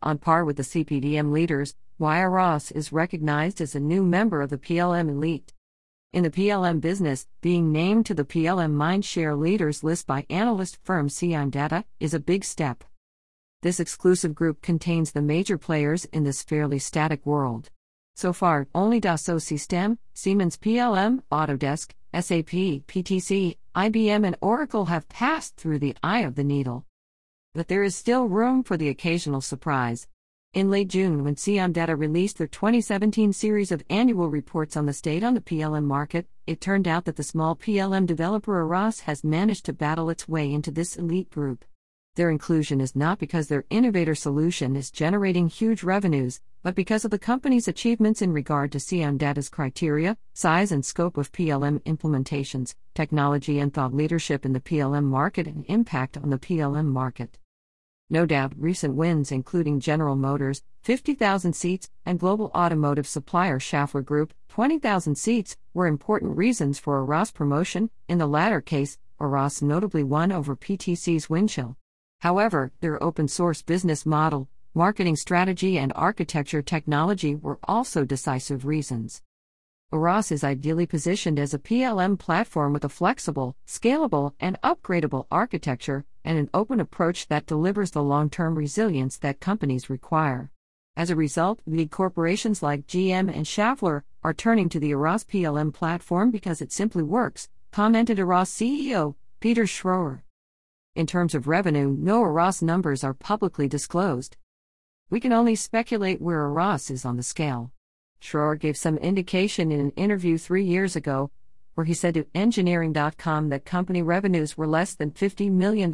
On par with the CPDM leaders, Aras is recognized as a new member of the PLM elite. In the PLM business, being named to the PLM Mindshare Leaders list by analyst firm CIM Data is a big step. This exclusive group contains the major players in this fairly static world. So far, only Dassault Systèmes, Siemens PLM, Autodesk, SAP, PTC, IBM and Oracle have passed through the eye of the needle. But there is still room for the occasional surprise. In late June, when CIM Data released their 2017 series of annual reports on the state on the PLM market, it turned out that the small PLM developer Aras has managed to battle its way into this elite group. Their inclusion is not because their innovator solution is generating huge revenues, but because of the company's achievements in regard to CIM Data's criteria, size and scope of PLM implementations, technology and thought leadership in the PLM market and impact on the PLM market. No doubt, recent wins including General Motors, 50,000 seats, and global automotive supplier Schaeffler Group, 20,000 seats, were important reasons for Aras promotion. In the latter case, Aras notably won over PTC's Windchill. However, their open-source business model, marketing strategy and architecture technology were also decisive reasons. Aras is ideally positioned as a PLM platform with a flexible, scalable, and upgradable architecture, and an open approach that delivers the long-term resilience that companies require. As a result, big corporations like GM and Schaeffler are turning to the Aras PLM platform because it simply works, commented Aras CEO, Peter Schroer. In terms of revenue, no Aras numbers are publicly disclosed. We can only speculate where Aras is on the scale. Schroer gave some indication in an interview 3 years ago, where he said to Engineering.com that company revenues were less than $50 million.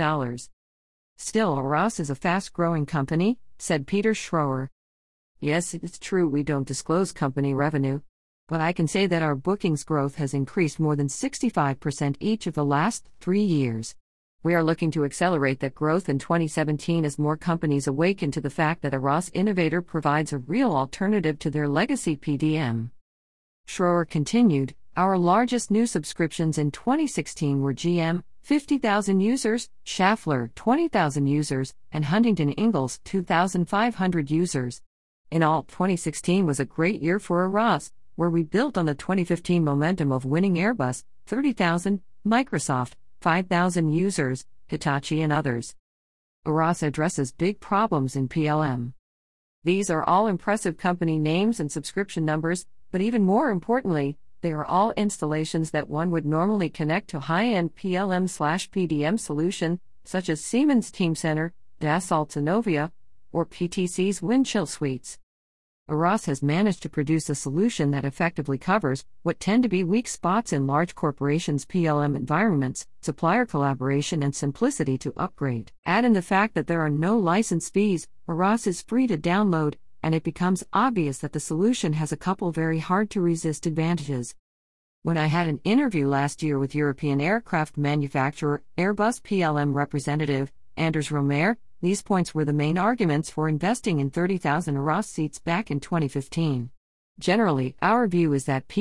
Still, Aras is a fast-growing company, said Peter Schroer. Yes, it's true we don't disclose company revenue, but I can say that our bookings growth has increased more than 65% each of the last 3 years. We are looking to accelerate that growth in 2017 as more companies awaken to the fact that Aras Innovator provides a real alternative to their legacy PDM. Schroer continued, our largest new subscriptions in 2016 were GM, 50,000 users, Schaeffler, 20,000 users, and Huntington Ingalls, 2,500 users. In all, 2016 was a great year for Aras, where we built on the 2015 momentum of winning Airbus, 30,000, Microsoft, 5,000 users, Hitachi and others. Aras addresses big problems in PLM. These are all impressive company names and subscription numbers, but even more importantly, they are all installations that one would normally connect to high-end PLM/PDM solution, such as Siemens Teamcenter, Dassault Synovia, or PTC's Windchill suites. Aras has managed to produce a solution that effectively covers what tend to be weak spots in large corporations' PLM environments: supplier collaboration and simplicity to upgrade. Add in the fact that there are no license fees, Aras is free to download, and it becomes obvious that the solution has a couple very hard-to-resist advantages. When I had an interview last year with European aircraft manufacturer Airbus PLM representative Anders Romer, these points were the main arguments for investing in 30,000 Aras seats back in 2015. Generally, our view is that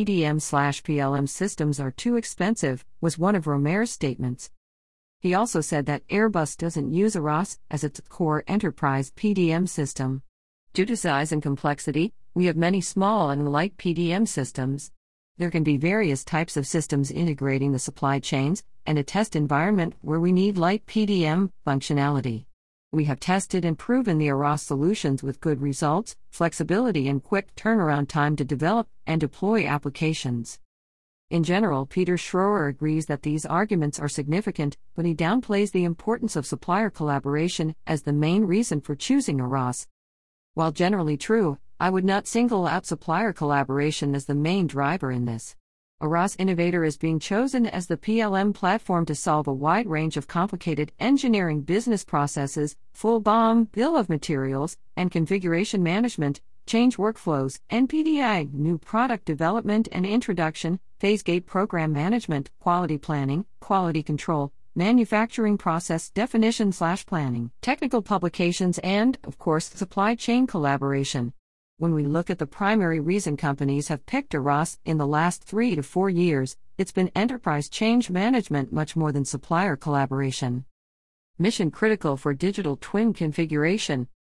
PDM/PLM systems are too expensive, was one of Romer's statements. He also said that Airbus doesn't use Aras as its core enterprise PDM system. Due to size and complexity, we have many small and light PDM systems. There can be various types of systems integrating the supply chains, and a test environment where we need light PDM functionality. We have tested and proven the Aras solutions with good results, flexibility and quick turnaround time to develop and deploy applications. In general, Peter Schroer agrees that these arguments are significant, but he downplays the importance of supplier collaboration as the main reason for choosing Aras. While generally true, I would not single out supplier collaboration as the main driver in this. Aras Innovator is being chosen as the PLM platform to solve a wide range of complicated engineering business processes, full BOM, bill of materials, and configuration management, change workflows, NPDI, new product development and introduction, phase gate program management, quality planning, quality control, manufacturing process definition/planning, technical publications, and, of course, supply chain collaboration. When we look at the primary reason companies have picked Aras in the last 3 to 4 years, it's been enterprise change management much more than supplier collaboration. Mission critical for digital twin configuration.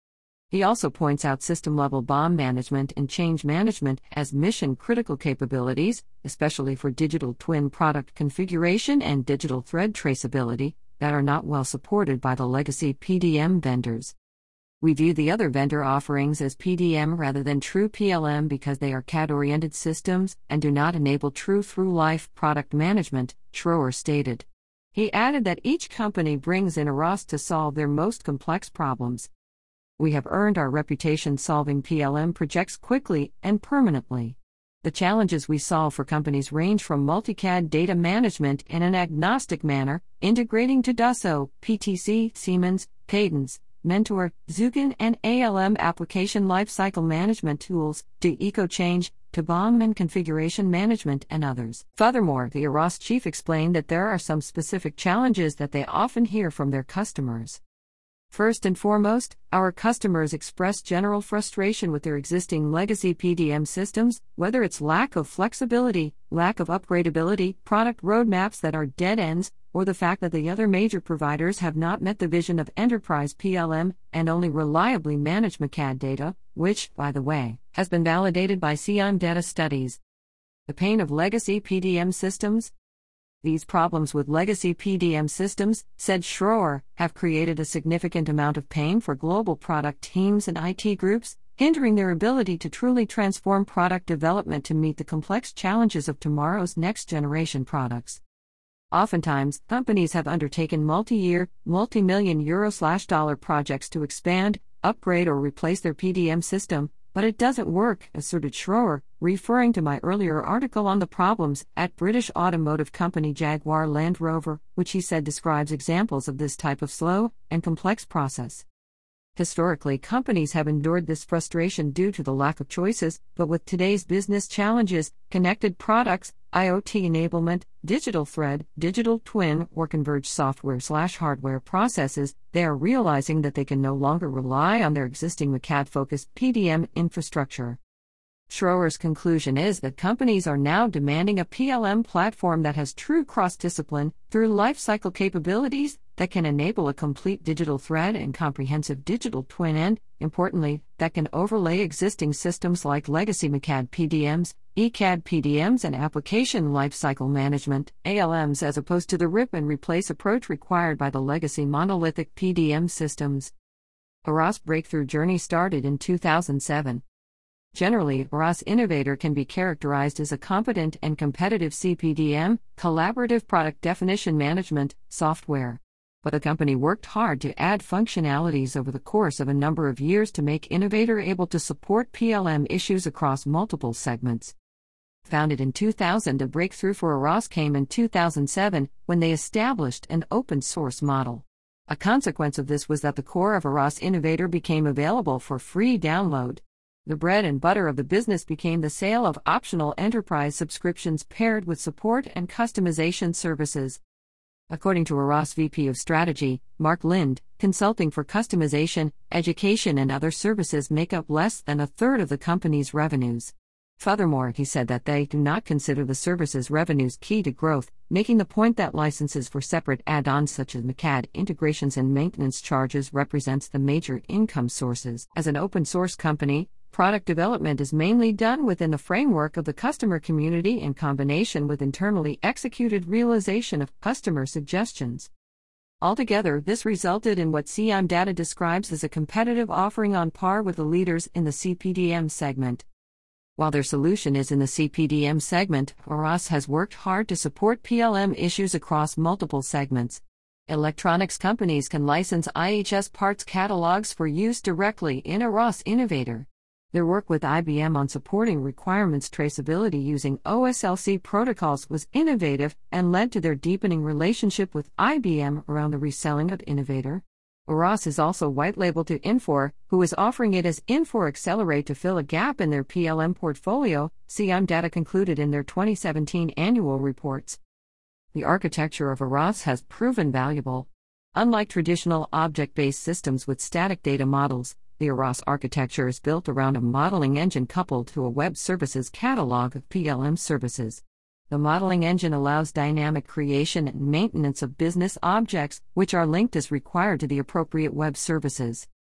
He also points out system-level BOM management and change management as mission-critical capabilities, especially for digital twin product configuration and digital thread traceability, that are not well supported by the legacy PDM vendors. We view the other vendor offerings as PDM rather than true PLM because they are CAD-oriented systems and do not enable true through-life product management, Schroer stated. He added that each company brings in Aras to solve their most complex problems. We have earned our reputation solving PLM projects quickly and permanently. The challenges we solve for companies range from multicad data management in an agnostic manner, integrating to Dassault, PTC, Siemens, Cadence, Mentor, Zuken, and ALM application lifecycle management tools, to EcoChange, to BOM and configuration management, and others. Furthermore, the Aras chief explained that there are some specific challenges that they often hear from their customers. First and foremost, our customers express general frustration with their existing legacy PDM systems, whether it's lack of flexibility, lack of upgradability, product roadmaps that are dead ends, or the fact that the other major providers have not met the vision of enterprise PLM and only reliably manage MCAD data, which, by the way, has been validated by CIAM data studies. The pain of legacy PDM systems? These problems with legacy PDM systems, said Schroer, have created a significant amount of pain for global product teams and IT groups, hindering their ability to truly transform product development to meet the complex challenges of tomorrow's next-generation products. Oftentimes, companies have undertaken multi-year, multi-million euro/dollar projects to expand, upgrade, or replace their PDM system, but it doesn't work, asserted Schroer, referring to my earlier article on the problems at British automotive company Jaguar Land Rover, which he said describes examples of this type of slow and complex process. Historically, companies have endured this frustration due to the lack of choices, but with today's business challenges, connected products, IoT enablement, digital thread, digital twin, or converged software/hardware processes, they are realizing that they can no longer rely on their existing MCAD-focused PDM infrastructure. Schroer's conclusion is that companies are now demanding a PLM platform that has true cross-discipline, through lifecycle capabilities, that can enable a complete digital thread and comprehensive digital twin and, importantly, that can overlay existing systems like legacy MCAD PDMs, ECAD PDMs and application lifecycle management, ALMs, as opposed to the rip and replace approach required by the legacy monolithic PDM systems. Aras breakthrough journey started in 2007. Generally, Aras Innovator can be characterized as a competent and competitive CPDM, collaborative product definition management, software. But the company worked hard to add functionalities over the course of a number of years to make Innovator able to support PLM issues across multiple segments. Founded in 2000, a breakthrough for Aras came in 2007, when they established an open-source model. A consequence of this was that the core of Aras Innovator became available for free download. The bread and butter of the business became the sale of optional enterprise subscriptions paired with support and customization services. According to Aras VP of Strategy, Mark Lind, consulting for customization, education and other services make up less than a third of the company's revenues. Furthermore, he said that they do not consider the services revenues key to growth, making the point that licenses for separate add-ons such as MCAD integrations and maintenance charges represents the major income sources. As an open-source company, product development is mainly done within the framework of the customer community in combination with internally executed realization of customer suggestions. Altogether, this resulted in what CIAM data describes as a competitive offering on par with the leaders in the CPDM segment. While their solution is in the CPDM segment, Aras has worked hard to support PLM issues across multiple segments. Electronics companies can license IHS parts catalogs for use directly in Aras Innovator. Their work with IBM on supporting requirements traceability using OSLC protocols was innovative and led to their deepening relationship with IBM around the reselling of Innovator. Aras is also white-labeled to Infor, who is offering it as Infor Accelerate to fill a gap in their PLM portfolio, CIAM data concluded in their 2017 annual reports. The architecture of Aras has proven valuable. Unlike traditional object-based systems with static data models, the Aras architecture is built around a modeling engine coupled to a web services catalog of PLM services. The modeling engine allows dynamic creation and maintenance of business objects, which are linked as required to the appropriate web services.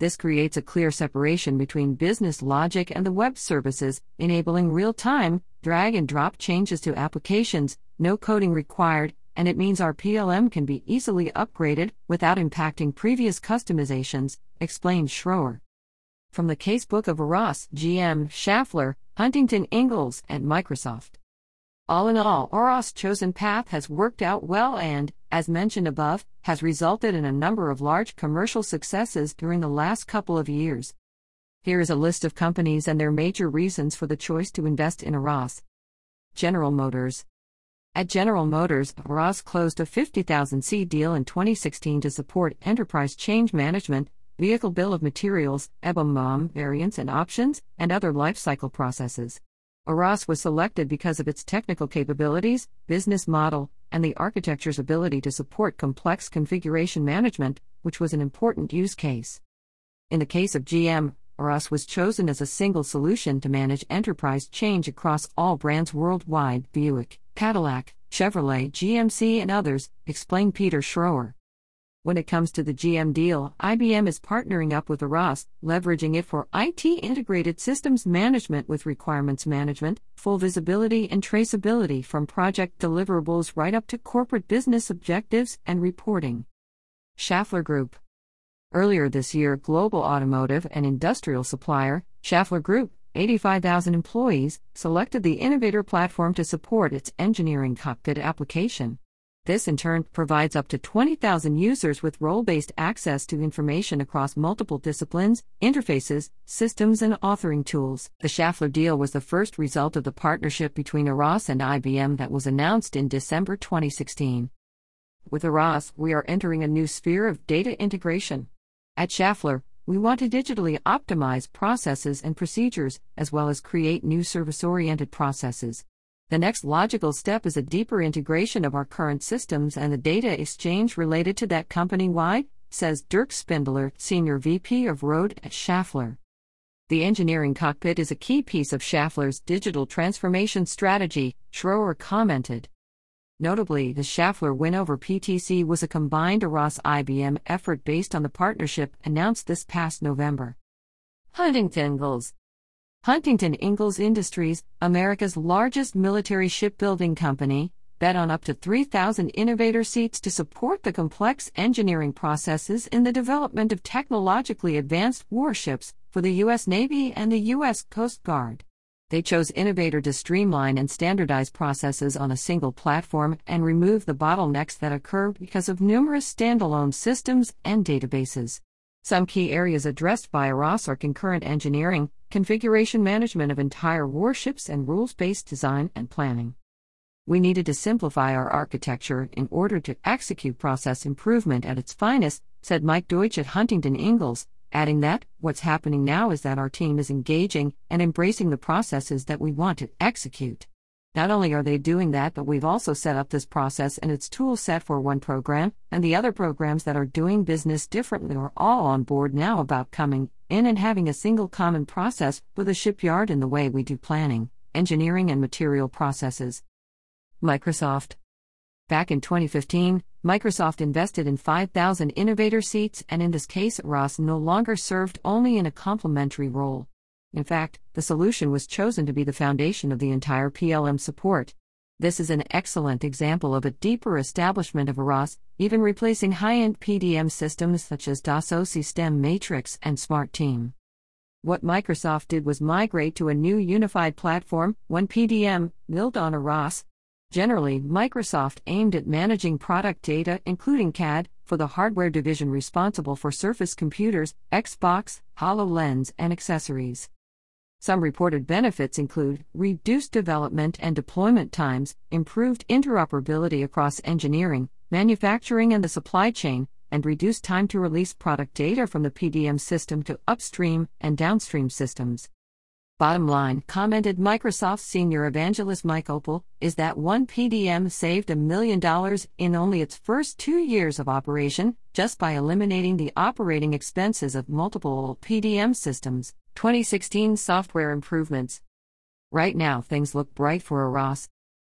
This creates a clear separation between business logic and the web services, enabling real-time, drag-and-drop changes to applications, no coding required, and it means our PLM can be easily upgraded without impacting previous customizations, explained Schroer. From the casebook of Aras, GM, Schaeffler, Huntington Ingalls, and Microsoft. All in all, Aras' chosen path has worked out well and, as mentioned above, has resulted in a number of large commercial successes during the last couple of years. Here is a list of companies and their major reasons for the choice to invest in Aras. General Motors. At General Motors, Aras closed a 50,000 seat deal in 2016 to support enterprise change management, vehicle bill of materials, EBOM variants and options, and other lifecycle processes. Aras was selected because of its technical capabilities, business model, and the architecture's ability to support complex configuration management, which was an important use case. In the case of GM, Aras was chosen as a single solution to manage enterprise change across all brands worldwide: Buick, Cadillac, Chevrolet, GMC, and others, explained Peter Schroer. When it comes to the GM deal, IBM is partnering up with Aras, leveraging it for IT integrated systems management with requirements management, full visibility and traceability from project deliverables right up to corporate business objectives and reporting. Schaeffler Group. Earlier this year, global automotive and industrial supplier, Schaeffler Group, 85,000 employees, selected the Innovator platform to support its engineering cockpit application. This in turn provides up to 20,000 users with role-based access to information across multiple disciplines, interfaces, systems, and authoring tools. The Schaeffler deal was the first result of the partnership between Aras and IBM that was announced in December 2016. With Aras, we are entering a new sphere of data integration. At Schaeffler, we want to digitally optimize processes and procedures, as well as create new service-oriented processes. The next logical step is a deeper integration of our current systems and the data exchange related to that company-wide, says Dirk Spindler, Senior VP of Road at Schaeffler. The engineering cockpit is a key piece of Schaeffler's digital transformation strategy, Schroer commented. Notably, the Schaeffler win over PTC was a combined Aras-IBM effort based on the partnership announced this past November. Huntington Ingalls. Huntington Ingalls Industries, America's largest military shipbuilding company, bet on up to 3,000 Innovator seats to support the complex engineering processes in the development of technologically advanced warships for the U.S. Navy and the U.S. Coast Guard. They chose Innovator to streamline and standardize processes on a single platform and remove the bottlenecks that occur because of numerous standalone systems and databases. Some key areas addressed by Aras are concurrent engineering, configuration management of entire warships, and rules-based design and planning. We needed to simplify our architecture in order to execute process improvement at its finest, said Mike Deutsch at Huntington Ingalls, adding that, what's happening now is that our team is engaging and embracing the processes that we want to execute. Not only are they doing that, but we've also set up this process and its tool set for one program, and the other programs that are doing business differently are all on board now about coming in and having a single common process for the shipyard in the way we do planning, engineering, and material processes. Microsoft. Back in 2015, Microsoft invested in 5,000 Innovator seats, and in this case, Aras no longer served only in a complementary role. In fact, the solution was chosen to be the foundation of the entire PLM support. This is an excellent example of a deeper establishment of Aras, even replacing high-end PDM systems such as Dassault Systèmes Matrix and Smart Team. What Microsoft did was migrate to a new unified platform, one PDM, built on Aras. Generally, Microsoft aimed at managing product data, including CAD, for the hardware division responsible for Surface computers, Xbox, HoloLens, and accessories. Some reported benefits include reduced development and deployment times, improved interoperability across engineering, manufacturing, and the supply chain, and reduced time to release product data from the PDM system to upstream and downstream systems. Bottom line, commented Microsoft senior evangelist Mike Opel, is that one PDM saved $1 million in only its first 2 years of operation, just by eliminating the operating expenses of multiple PDM systems. 2016 software improvements. Right now, things look bright for Aras.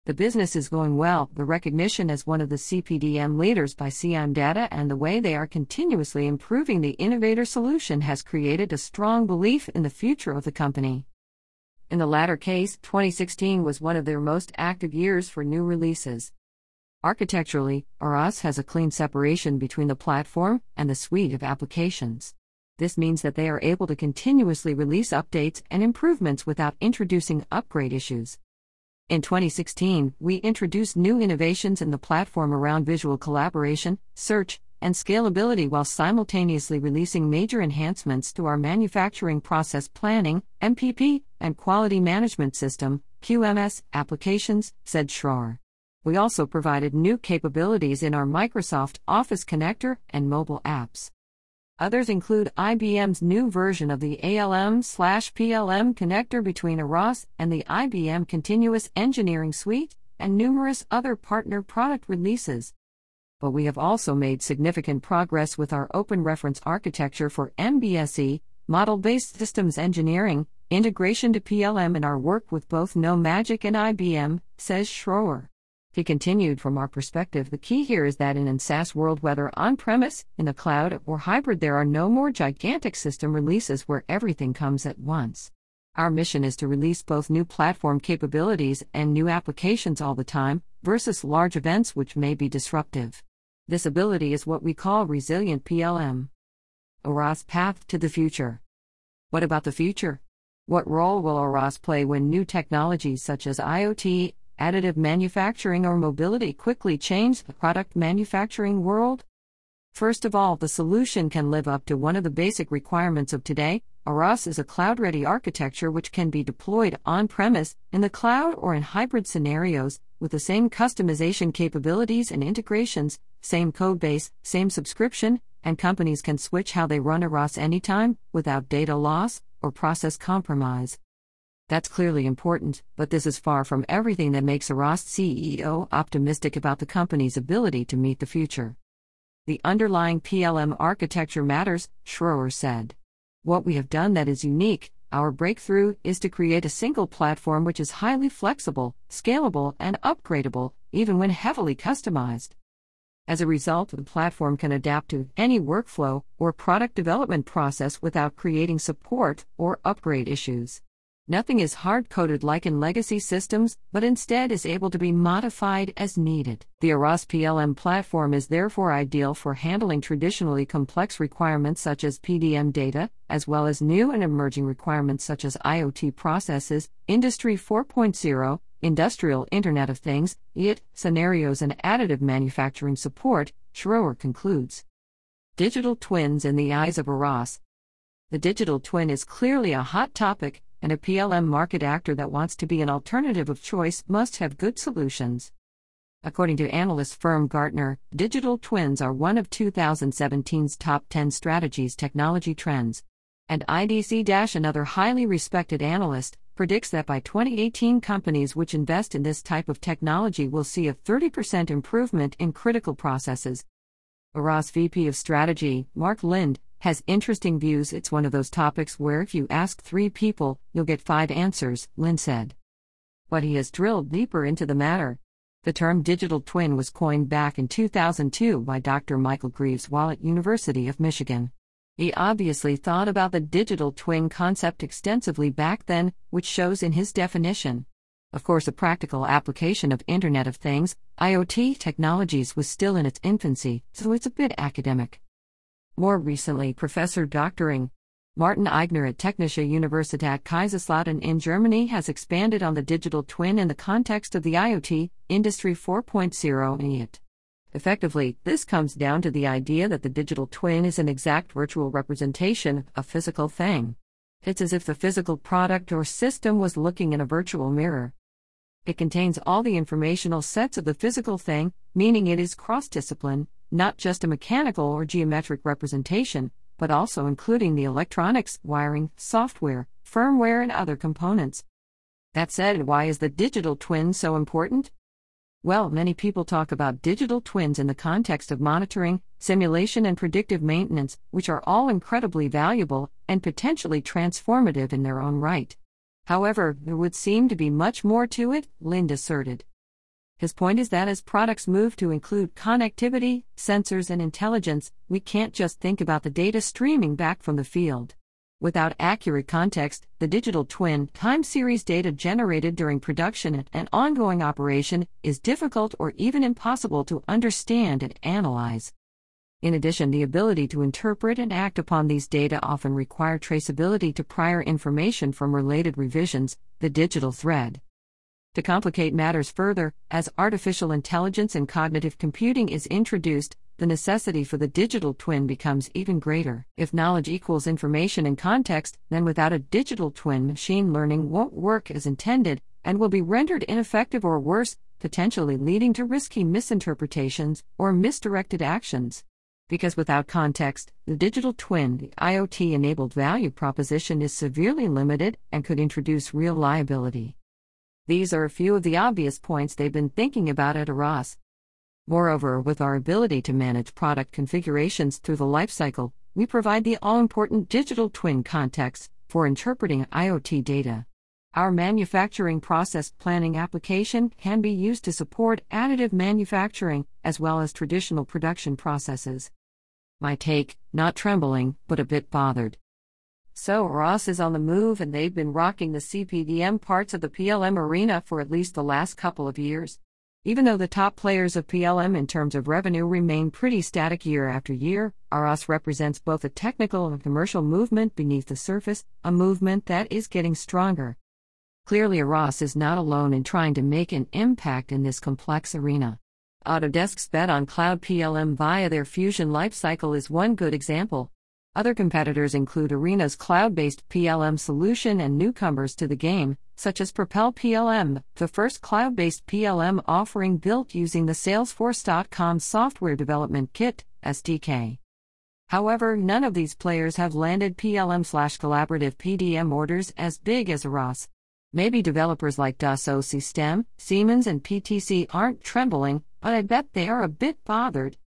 The business is going well. The recognition as one of the CPDM leaders by CIM Data and the way they are continuously improving the innovator solution has created a strong belief in the future of the company. In the latter case, 2016 was one of their most active years for new releases. Architecturally, Aras has a clean separation between the platform and the suite of applications. This means that they are able to continuously release updates and improvements without introducing upgrade issues. In 2016, we introduced new innovations in the platform around visual collaboration, search, and scalability while simultaneously releasing major enhancements to our manufacturing process planning, MPP, and quality management system, QMS, applications, said Schroer. We also provided new capabilities in our Microsoft Office connector and mobile apps. Others include IBM's new version of the ALM/PLM connector between Aras and the IBM Continuous Engineering Suite, and numerous other partner product releases. But we have also made significant progress with our open reference architecture for MBSE, model-based systems engineering, integration to PLM, and our work with both NoMagic and IBM, says Schroer. He continued, from our perspective, the key here is that in a SaaS world, whether on-premise, in the cloud, or hybrid, there are no more gigantic system releases where everything comes at once. Our mission is to release both new platform capabilities and new applications all the time, versus large events which may be disruptive. This ability is what we call resilient PLM. Aras path to the future. What about the future? What role will Aras play when new technologies such as IoT, additive manufacturing, or mobility quickly change the product manufacturing world? First of all, the solution can live up to one of the basic requirements of today. Aras is a cloud-ready architecture which can be deployed on-premise, in the cloud, or in hybrid scenarios, with the same customization capabilities and integrations, same codebase, same subscription, and companies can switch how they run Aras anytime, without data loss or process compromise. That's clearly important, but this is far from everything that makes Aras CEO optimistic about the company's ability to meet the future. The underlying PLM architecture matters, Schroer said. What we have done that is unique, our breakthrough, is to create a single platform which is highly flexible, scalable, and upgradable, even when heavily customized. As a result, the platform can adapt to any workflow or product development process without creating support or upgrade issues. Nothing is hard-coded like in legacy systems, but instead is able to be modified as needed. The Aras PLM platform is therefore ideal for handling traditionally complex requirements such as PDM data, as well as new and emerging requirements such as IoT processes, Industry 4.0, Industrial Internet of Things, IT, scenarios, and additive manufacturing support, Schroer concludes. Digital twins in the eyes of Aras. The digital twin is clearly a hot topic, and a PLM market actor that wants to be an alternative of choice must have good solutions. According to analyst firm Gartner, digital twins are one of 2017's top 10 strategies technology trends. And IDC- another highly respected analyst, predicts that by 2018 companies which invest in this type of technology will see a 30% improvement in critical processes. Aras VP of Strategy, Mark Lind, has interesting views. It's one of those topics where if you ask 3 people, you'll get 5 answers, Lind said. But he has drilled deeper into the matter. The term digital twin was coined back in 2002 by Dr. Michael Greaves while at University of Michigan. He obviously thought about the digital twin concept extensively back then, which shows in his definition. Of course, a practical application of Internet of Things, IoT technologies, was still in its infancy, so it's a bit academic. More recently, Professor Dr. Martin Eigner at Technische Universität Kaiserslautern in Germany has expanded on the digital twin in the context of the IoT, Industry 4.0 and IT. Effectively, this comes down to the idea that the digital twin is an exact virtual representation of a physical thing. It's as if the physical product or system was looking in a virtual mirror. It contains all the informational sets of the physical thing, meaning it is cross-discipline, not just a mechanical or geometric representation, but also including the electronics, wiring, software, firmware, and other components. That said, why is the digital twin so important? Well, many people talk about digital twins in the context of monitoring, simulation, and predictive maintenance, which are all incredibly valuable and potentially transformative in their own right. However, there would seem to be much more to it, Lind asserted. His point is that as products move to include connectivity, sensors, and intelligence, we can't just think about the data streaming back from the field. Without accurate context, the digital twin, time series data generated during production and ongoing operation, is difficult or even impossible to understand and analyze. In addition, the ability to interpret and act upon these data often require traceability to prior information from related revisions, the digital thread. To complicate matters further, as artificial intelligence and cognitive computing is introduced, the necessity for the digital twin becomes even greater. If knowledge equals information and context, then without a digital twin, machine learning won't work as intended and will be rendered ineffective or worse, potentially leading to risky misinterpretations or misdirected actions. Because without context, the digital twin, the IoT-enabled value proposition is severely limited and could introduce real liability. These are a few of the obvious points they've been thinking about at Aras. Moreover, with our ability to manage product configurations through the lifecycle, we provide the all-important digital twin context for interpreting IoT data. Our manufacturing process planning application can be used to support additive manufacturing as well as traditional production processes. My take, not trembling, but a bit bothered. So Aras is on the move and they've been rocking the CPDM parts of the PLM arena for at least the last couple of years. Even though the top players of PLM in terms of revenue remain pretty static year after year, Aras represents both a technical and commercial movement beneath the surface, a movement that is getting stronger. Clearly Aras is not alone in trying to make an impact in this complex arena. Autodesk's bet on cloud PLM via their Fusion lifecycle is one good example. Other competitors include Arena's cloud-based PLM solution and newcomers to the game, such as Propel PLM, the first cloud-based PLM offering built using the Salesforce.com software development kit, SDK. However, none of these players have landed PLM/collaborative PDM orders as big as Aras. Maybe developers like Dassault Systèmes, Siemens and PTC aren't trembling, but I bet they are a bit bothered.